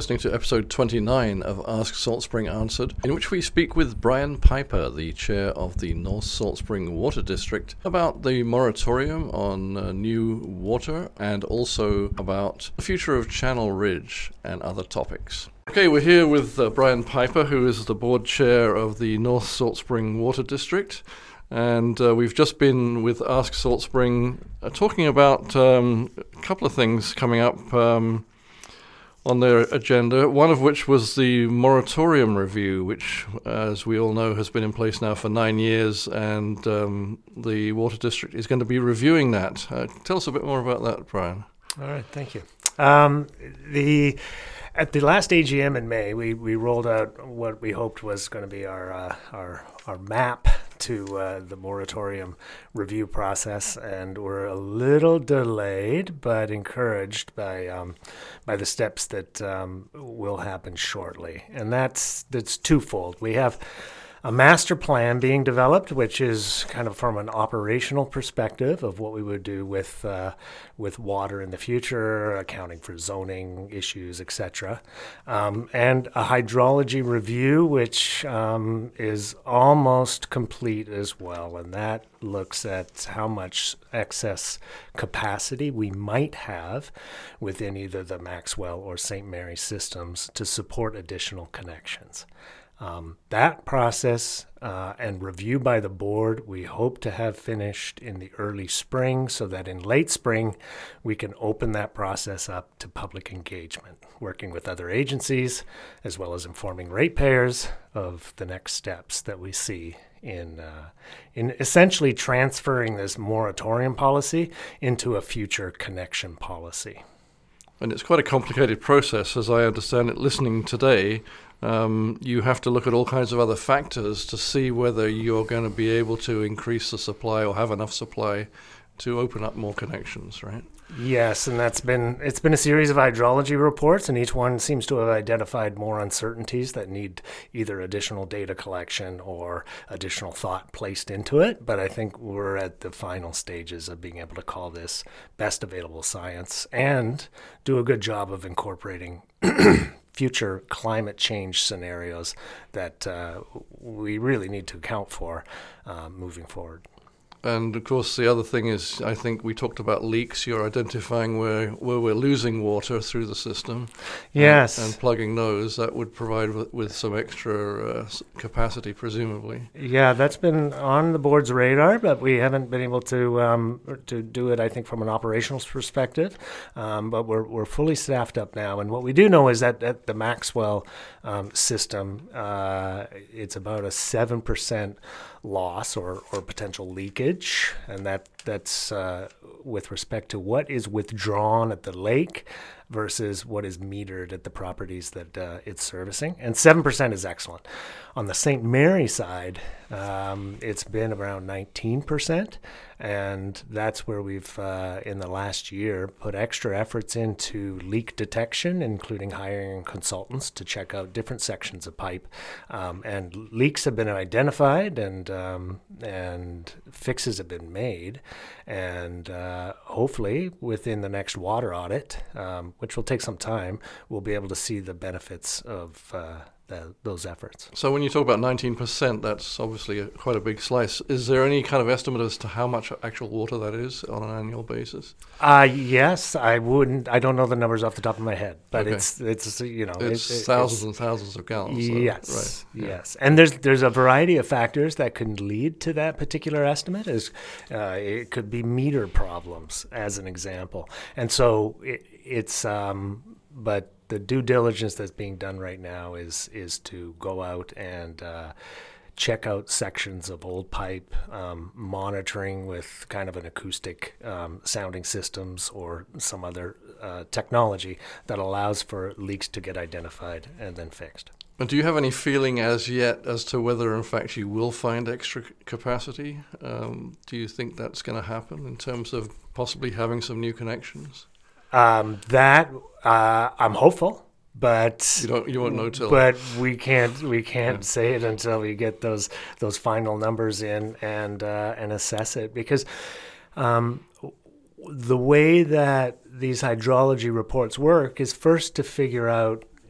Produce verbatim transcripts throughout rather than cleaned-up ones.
listening to episode twenty-nine of Ask Salt Spring Answered, in which we speak with Brian Piper, the chair of the North Salt Spring Water District, about the moratorium on uh, new water and also about the future of Channel Ridge and other topics. Okay, we're here with uh, Brian Piper, who is the board chair of the North Salt Spring Water District. And uh, we've just been with Ask Salt Spring uh, talking about um, a couple of things coming up um, on their agenda, one of which was the moratorium review, which, as we all know, has been in place now for nine years, and um, the Water District is going to be reviewing that. Uh, tell us a bit more about that, Brian. All right, thank you. Um, the At the last A G M in May, we, we rolled out what we hoped was going to be our uh, our our map to uh, the moratorium review process, and we're a little delayed, but encouraged by um, by the steps that um, will happen shortly. And that's that's twofold. We have a master plan being developed, which is kind of from an operational perspective of what we would do with uh, with water in the future, accounting for zoning issues, et cetera. Um, and a hydrology review, which um, is almost complete as well, and that looks at how much excess capacity we might have within either the Maxwell or Saint Mary systems to support additional connections. Um, that process uh, and review by the board, we hope to have finished in the early spring so that in late spring we can open that process up to public engagement, working with other agencies as well as informing ratepayers of the next steps that we see in uh, in essentially transferring this moratorium policy into a future connection policy. And it's quite a complicated process, as I understand it, listening today. Um, you have to look at all kinds of other factors to see whether you're going to be able to increase the supply or have enough supply to open up more connections, right? Yes, and that's been it's been a series of hydrology reports, and each one seems to have identified more uncertainties that need either additional data collection or additional thought placed into it. But I think we're at the final stages of being able to call this best available science and do a good job of incorporating future climate change scenarios that uh, we really need to account for uh, moving forward. And, of course, the other thing is, I think we talked about leaks. You're identifying where, where we're losing water through the system. Yes. And, and plugging those. That would provide with, with some extra uh, capacity, presumably. Yeah, that's been on the board's radar, but we haven't been able to um, to do it, I think, from an operational perspective. Um, but we're we're fully staffed up now. And what we do know is that at the Maxwell um, system, uh, it's about a seven percent loss or, or potential leakage, and that that's uh, with respect to what is withdrawn at the lake versus what is metered at the properties that uh, it's servicing. And seven percent is excellent. On the Saint Mary side, um, it's been around nineteen percent, and that's where we've, uh, in the last year, put extra efforts into leak detection, including hiring consultants to check out different sections of pipe. Um, and leaks have been identified, and um, and fixes have been made. And uh, hopefully, within the next water audit, um, which will take some time, we'll be able to see the benefits of uh, the, those efforts. So when you talk about nineteen percent, that's obviously a, quite a big slice. Is there any kind of estimate as to how much actual water that is on an annual basis? Uh, yes, I wouldn't. I don't know the numbers off the top of my head, but Okay. it's it's you know It's it, it, thousands it's, and thousands of gallons. though, Yes, right? yes, and there's there's a variety of factors that can lead to that particular estimate. Is uh, it could be meter problems, as an example, and so it, it's um, but the due diligence that's being done right now is is to go out and uh, check out sections of old pipe, um, monitoring with kind of an acoustic um, sounding systems or some other uh, technology that allows for leaks to get identified and then fixed. And do you have any feeling as yet as to whether, in fact, you will find extra capacity? Um, do you think that's going to happen in terms of possibly having some new connections? Um, that uh, I'm hopeful, but You don't. You won't know till. but we can't we can't Yeah. say it until we get those those final numbers in and uh, and assess it, because um, the way that these hydrology reports work is first to figure out,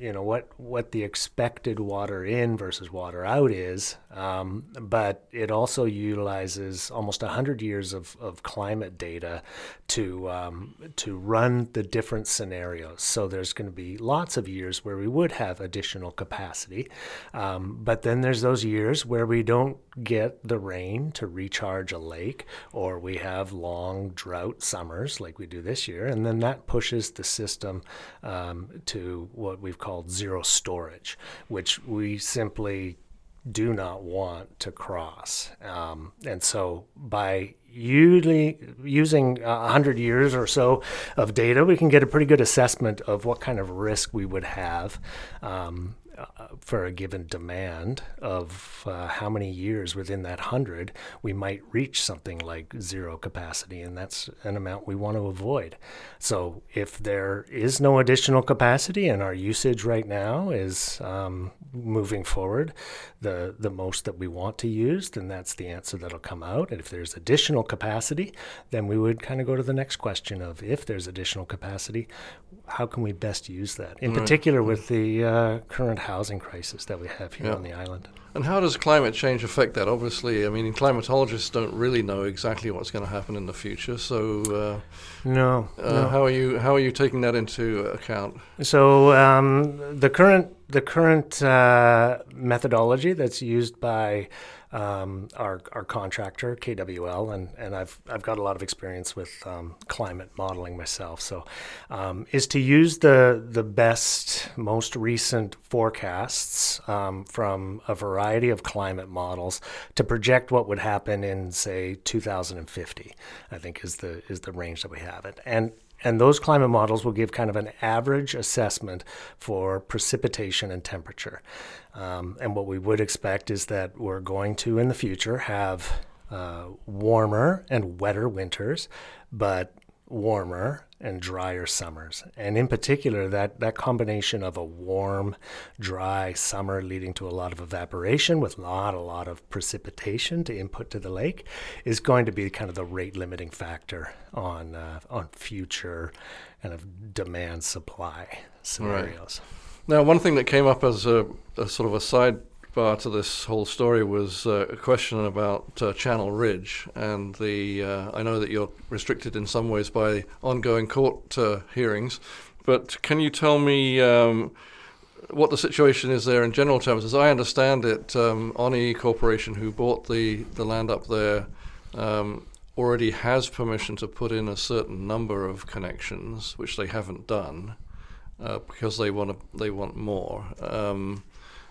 you know, what, what the expected water in versus water out is, um, but it also utilizes almost one hundred years of, of climate data to um, to run the different scenarios. So there's going to be lots of years where we would have additional capacity, um, but then there's those years where we don't get the rain to recharge a lake, or we have long drought summers like we do this year, and then that pushes the system um, to what we've called zero storage, which we simply do not want to cross. Um, and so by usually using one hundred years or so of data, we can get a pretty good assessment of what kind of risk we would have um, uh, for a given demand of uh, how many years within that one hundred we might reach something like zero capacity, and that's an amount we want to avoid. So if there is no additional capacity and our usage right now is um, moving forward the the most that we want to use, then that's the answer that'll come out. And if there's additional capacity, then we would kind of go to the next question of, if there's additional capacity, how can we best use that? In right. particular with the uh, current housing crisis that we have here yeah. on the island. And how does climate change affect that? Obviously, I mean, climatologists don't really know exactly what's going to happen in the future. So, uh, no, uh, no. How are you how are you taking that into account? So, um, the current the current uh, methodology that's used by um, our our contractor K W L, and, and I've I've got a lot of experience with um, climate modeling myself. So, um, is to use the the best, most recent forecasts um, from a variety of climate models to project what would happen in, say, two thousand fifty. I think is the is the range that we have it, and. And those climate models will give kind of an average assessment for precipitation and temperature. Um, and what we would expect is that we're going to, in the future, have uh, warmer and wetter winters, but warmer and drier summers. And in particular, that, that combination of a warm, dry summer leading to a lot of evaporation with not a lot of precipitation to input to the lake is going to be kind of the rate limiting factor on uh, on future kind of demand supply scenarios. Right. Now, one thing that came up as a, a sort of a side bar to this whole story was uh, a question about uh, Channel Ridge, and the uh, I know that you're restricted in some ways by ongoing court uh, hearings, but can you tell me um, what the situation is there in general terms? As I understand it, um, Oni Corporation, who bought the, the land up there, um, already has permission to put in a certain number of connections, which they haven't done uh, because they want to, they want more. Um,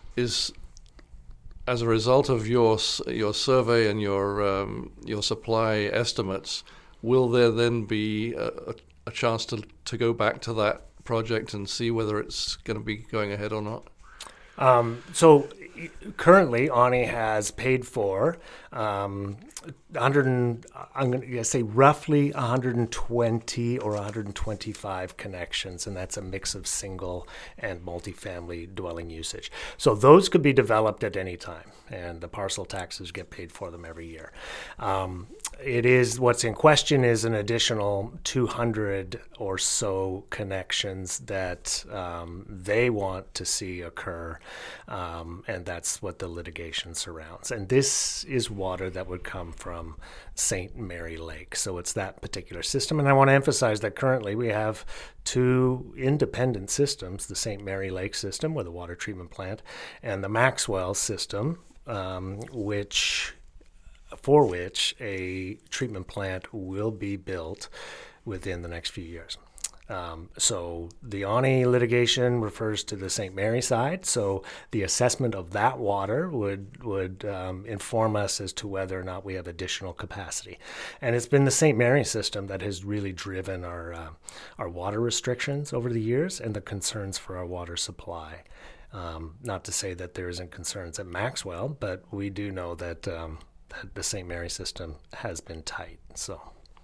is As a result of your your survey and your um, your supply estimates, will there then be a, a chance to to go back to that project and see whether it's going to be going ahead or not? Um, so currently, Oni has paid for um, one hundred. And, I'm going to say roughly one hundred twenty or one hundred twenty-five connections, and that's a mix of single and multifamily dwelling usage. So those could be developed at any time, and the parcel taxes get paid for them every year. Um, it is what's in question is an additional two hundred or so connections that um, they want to see occur, um, and that's what the litigation surrounds. And this is water that would come from Saint Mary Lake. So it's that particular system. And I want to emphasize that currently we have two independent systems, the Saint Mary Lake system with a water treatment plant and the Maxwell system, um, which for which a treatment plant will be built within the next few years. Um, so the Oni litigation refers to the Saint Mary side. So the assessment of that water would would um, inform us as to whether or not we have additional capacity. And it's been the Saint Mary system that has really driven our uh, our water restrictions over the years and the concerns for our water supply. Um, not to say that there isn't concerns at Maxwell, but we do know that, um, that the Saint Mary system has been tight. So.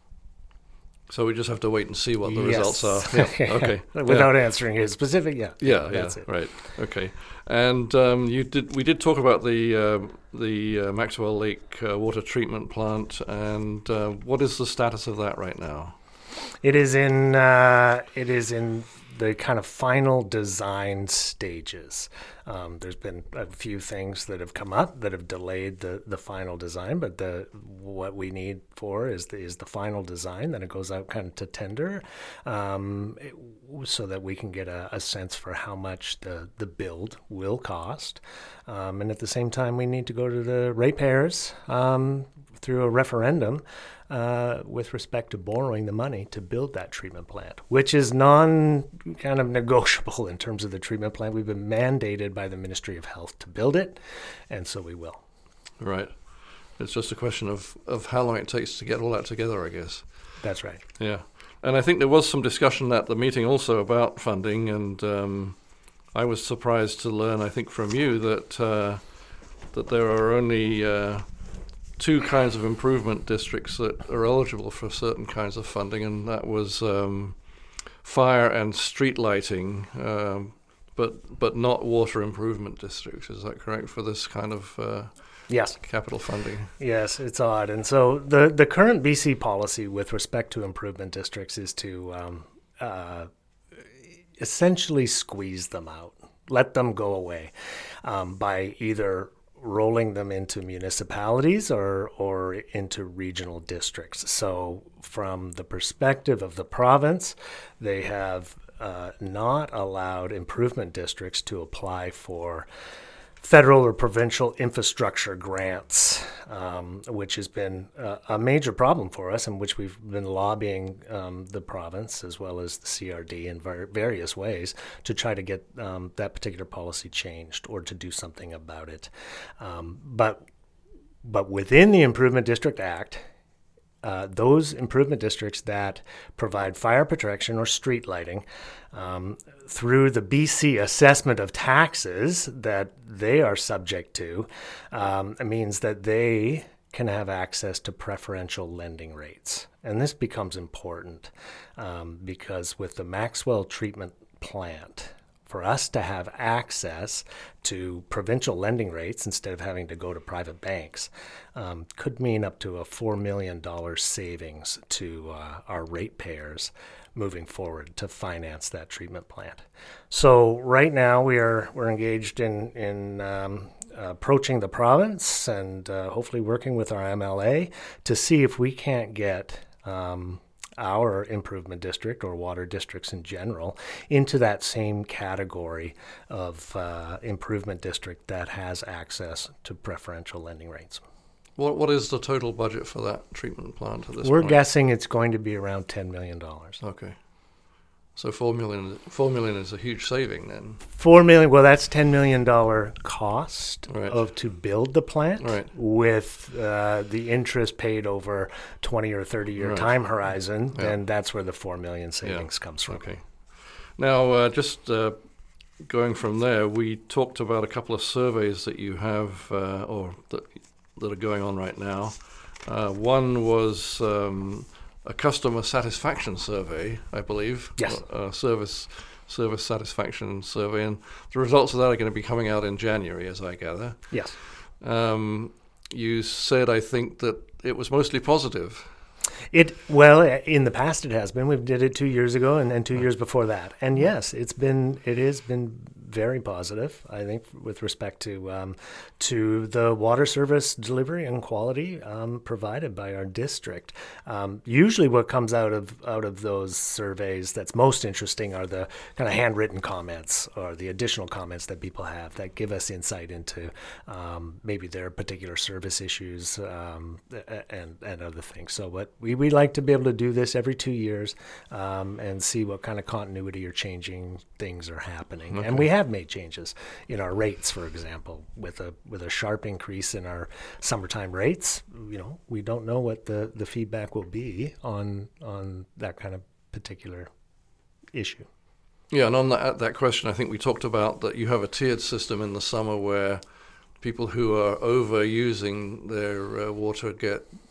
So we just have to wait and see what the yes. results are. Yeah. Okay. Without yeah. answering his specific, yeah. Yeah, that's yeah. it. Right. Okay. And um, you did. We did talk about the uh, the uh, Maxwell Lake uh, water treatment plant, and uh, what is the status of that right now? It is in uh, it is in the kind of final design stages. Um, there's been a few things that have come up that have delayed the, the final design, but the what we need for is the, is the final design. Then it goes out kind of to tender, um, it, so that we can get a, a sense for how much the, the build will cost. Um, and at the same time, we need to go to the ratepayers um, through a referendum Uh, with respect to borrowing the money to build that treatment plant, which is non kind of negotiable in terms of the treatment plant. We've been mandated by the Ministry of Health to build it, and so we will. Right. It's just a question of, of how long it takes to get all that together, I guess. That's right. Yeah. And I think there was some discussion at the meeting also about funding, and um, I was surprised to learn, I think, from you that, uh, that there are only Uh, two kinds of improvement districts that are eligible for certain kinds of funding, and that was um, fire and street lighting, um, but but not water improvement districts. Is that correct for this kind of uh, yes capital funding? Yes, it's odd. And so the, the current B C policy with respect to improvement districts is to um, uh, essentially squeeze them out, let them go away um, by either rolling them into municipalities or or into regional districts. So from the perspective of the province, they have uh, not allowed improvement districts to apply for federal or provincial infrastructure grants, um, which has been uh, a major problem for us, and which we've been lobbying um, the province as well as the C R D in var- various ways to try to get um, that particular policy changed or to do something about it. Um, but but within the Improvement District Act, Uh, those improvement districts that provide fire protection or street lighting um, through the B C assessment of taxes that they are subject to, um, it means that they can have access to preferential lending rates. And this becomes important um, because with the Maxwell treatment plant, for us to have access to provincial lending rates instead of having to go to private banks um, could mean up to a four million dollars savings to uh, our ratepayers moving forward to finance that treatment plant. So right now we are we're engaged in in um, approaching the province and uh, hopefully working with our M L A to see if we can't get um, our improvement district or water districts in general into that same category of uh, improvement district that has access to preferential lending rates. What What is the total budget for that treatment plant at this We're point? guessing it's going to be around ten million dollars. Okay. So four million, four million is a huge saving then. Four million. Well, that's ten million dollar cost Right. of to build the plant, Right. with uh, the interest paid over twenty or thirty year Right. time horizon. Yeah. Then that's where the four million savings Yeah. comes from. Okay. Now, uh, just uh, going from there, we talked about a couple of surveys that you have, uh, or that that are going on right now. Uh, one was um, a customer satisfaction survey, I believe. Yes. A service service satisfaction survey, and the results of that are going to be coming out in January, as I gather. Yes. Um, you said, I think, that it was mostly positive. It well, in the past it has been. We did it two years ago, and then two years before that. And yes, it's been it has been very positive, I think, with respect to um, to the water service delivery and quality um, provided by our district. Um, usually, what comes out of out of those surveys that's most interesting are the kind of handwritten comments or the additional comments that people have that give us insight into um, maybe their particular service issues um, and and other things. So, what we we like to be able to do this every two years um, and see what kind of continuity or changing things are happening. Okay. And we have made changes in our rates, for example, with a with a sharp increase in our summertime rates. You know, we don't know what the, the feedback will be on on that kind of particular issue. Yeah, and on that, that question, I think we talked about that you have a tiered system in the summer where people who are overusing their uh, water get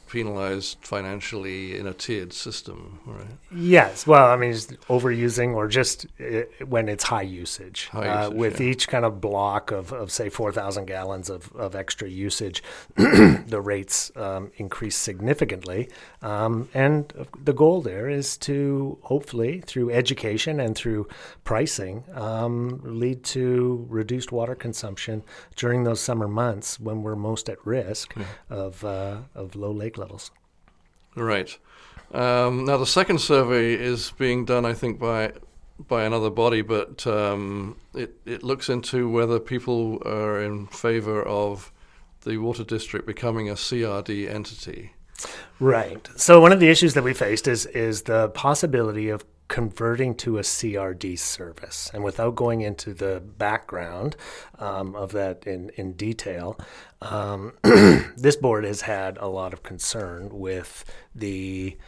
penalized financially in a tiered system, right? Yes. Well, I mean, it's overusing or just uh, when it's high usage. High uh, usage, with yeah. each kind of block of, of say, four thousand gallons of, of extra usage, the rates um, increase significantly. Um, and the goal there is to hopefully, through education and through pricing, um, lead to reduced water consumption during those summer months when we're most at risk Yeah. of uh, of low lake levels. Right. Um, now, the second survey is being done, I think, by by another body, but um, it, it looks into whether people are in favor of the water district becoming a C R D entity. Right. So one of the issues that we faced is is the possibility of converting to a C R D service. And without going into the background um, of that in, in detail, um, this board has had a lot of concern with the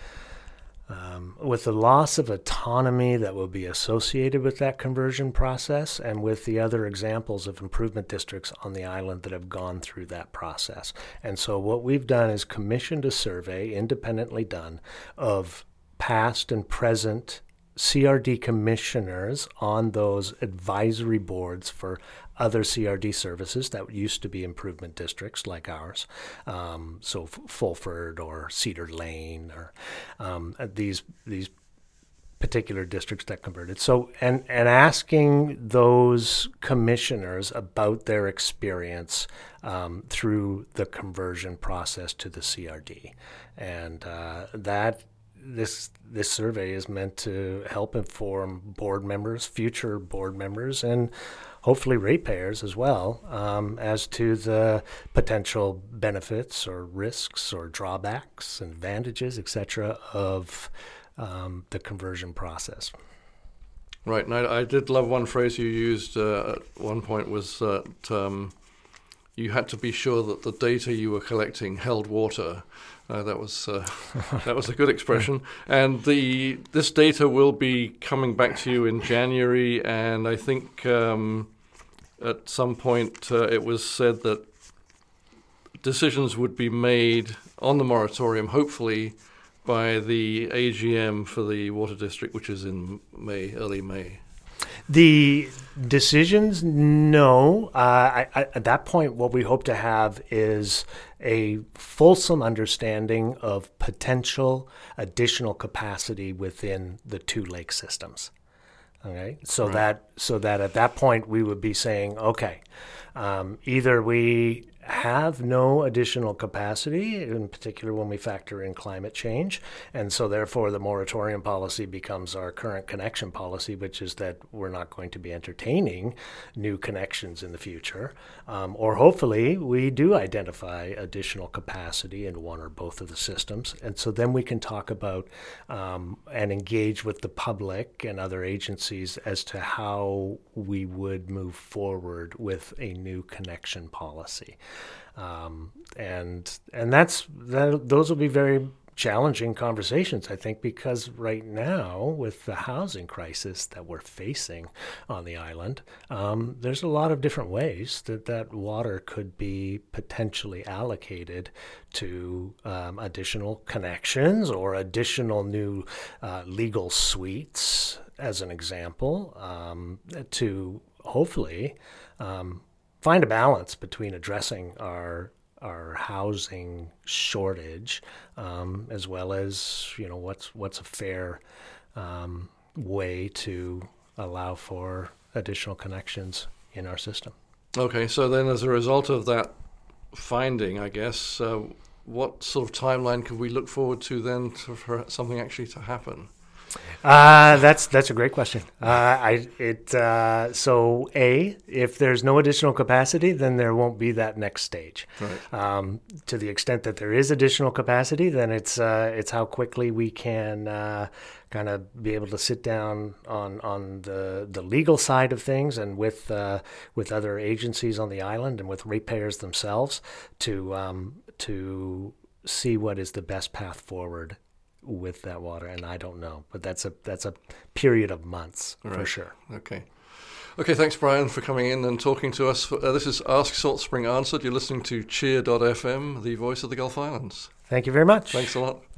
um, with the loss of autonomy that will be associated with that conversion process and with the other examples of improvement districts on the island that have gone through that process. And so what we've done is commissioned a survey, independently done, of past and present C R D commissioners on those advisory boards for other C R D services that used to be improvement districts like ours, um, so F- Fulford or Cedar Lane or um, these these particular districts that converted. So and and asking those commissioners about their experience um, through the conversion process to the C R D, and uh, that. This this survey is meant to help inform board members, future board members, and hopefully ratepayers as well, um, as to the potential benefits or risks or drawbacks and advantages, et cetera, of um, the conversion process. Right, and I, I did love one phrase you used uh, at one point was that um, you had to be sure that the data you were collecting held water. Uh, that was uh, that was a good expression. And the this data will be coming back to you in January, and I think um, at some point uh, it was said that decisions would be made on the moratorium, hopefully by the A G M for the water district, which is in May, early May. The decisions, no. Uh, I, I, at that point, what we hope to have is a fulsome understanding of potential additional capacity within the two lake systems. Okay, so Right. that so that at that point we would be saying, okay, um, either we have no additional capacity, in particular when we factor in climate change, and so therefore the moratorium policy becomes our current connection policy, which is that we're not going to be entertaining new connections in the future, um, or hopefully we do identify additional capacity in one or both of the systems, and so then we can talk about um, and engage with the public and other agencies as to how we would move forward with a new connection policy. Um, and and that's that, those will be very challenging conversations, I think, because right now with the housing crisis that we're facing on the island, um, there's a lot of different ways that that water could be potentially allocated to um, additional connections or additional new uh, legal suites, as an example, um, to hopefully um, find a balance between addressing our our housing shortage, um, as well as, you know, what's what's a fair um, way to allow for additional connections in our system. Okay, so then as a result of that finding, I guess, uh, what sort of timeline could we look forward to then to, for something actually to happen? Uh, that's that's a great question. Uh, I it uh, so a if there's no additional capacity, then there won't be that next stage. Right. Um, to the extent that there is additional capacity, then it's uh, it's how quickly we can uh, kind of be able to sit down on on the the legal side of things and with uh, with other agencies on the island and with ratepayers themselves to um, to see what is the best path forward with that water, and I don't know, but that's a that's a period of months Right. for sure. Okay. Okay, thanks, Brian, for coming in and talking to us. Uh, this is Ask Salt Spring Answered. You're listening to cheer dot f m, the voice of the Gulf Islands. Thank you very much. Thanks a lot.